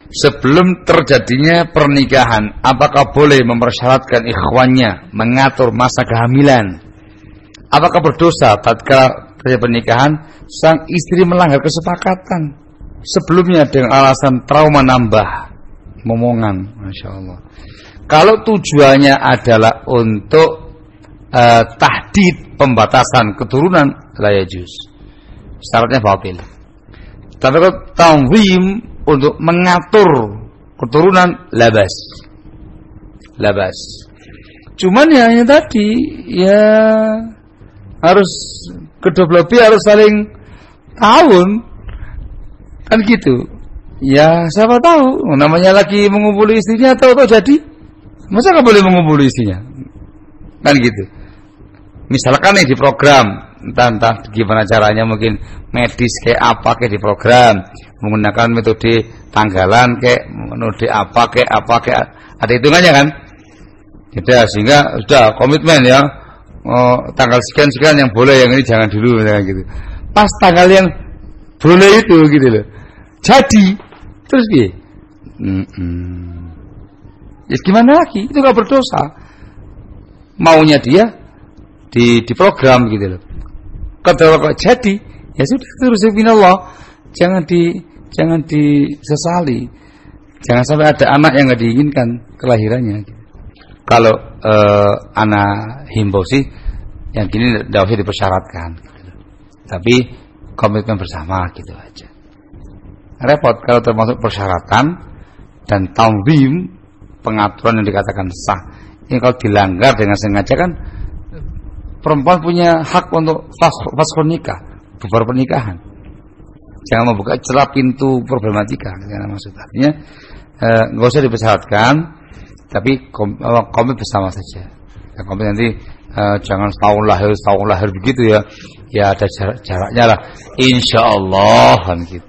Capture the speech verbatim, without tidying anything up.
sebelum terjadinya pernikahan, apakah boleh mempersyaratkan ikhwannya mengatur masa kehamilan? Apakah berdosa tatkala terjadi pernikahan sang istri melanggar kesepakatan sebelumnya dengan alasan trauma nambah momongan? Masya Allah. Kalau tujuannya adalah untuk uh, tahdid, pembatasan keturunan, la yajuz, syaratnya batil. Tapi kalau tanzim, untuk mengatur keturunan, labas, labas. Cuman ya yang tadi ya harus kedua belah pihak harus saling tahun kan gitu. Ya siapa tahu namanya lagi mengumpuli istrinya atau atau jadi, masa nggak boleh mengumpuli istrinya kan gitu. Misalkan nih di program entah entah gimana caranya, mungkin medis kayak apa kayak di program, menggunakan metode tanggalan kayak metode apa kayak apa kayak ada hitungannya kan. Gitu, sehingga sudah komitmen ya, oh, tanggal sekian sekian yang boleh, yang ini jangan dulu misalnya gitu. Pas tanggal yang boleh itu gitu loh, jadi terus piye? Ya gimana lagi, itu nggak berdosa, maunya dia di di program gitu loh. Kalau kok jadi ya sudah, terus subhanallah, jangan di jangan disesali, jangan sampai ada anak yang nggak diinginkan kelahirannya. Kalau eh, anak himbau sih yang gini tidak usah dipersyaratkan, gitu. Tapi komitmen bersama gitu aja. Repot kalau termasuk persyaratan dan tanzim, pengaturan yang dikatakan sah. Ini kalau dilanggar dengan sengaja kan perempuan punya hak untuk faskhun nikah, bubar pernikahan. Jangan membuka celah pintu problematika, karena maksud artinya enggak eh, usah dipersyaratkan, tapi kom, komit bersama saja. Ya, komit nanti eh, jangan setahun lahir, setahun lahir begitu ya. Ya ada jarak, jaraknya lah. Insyaallah kan gitu.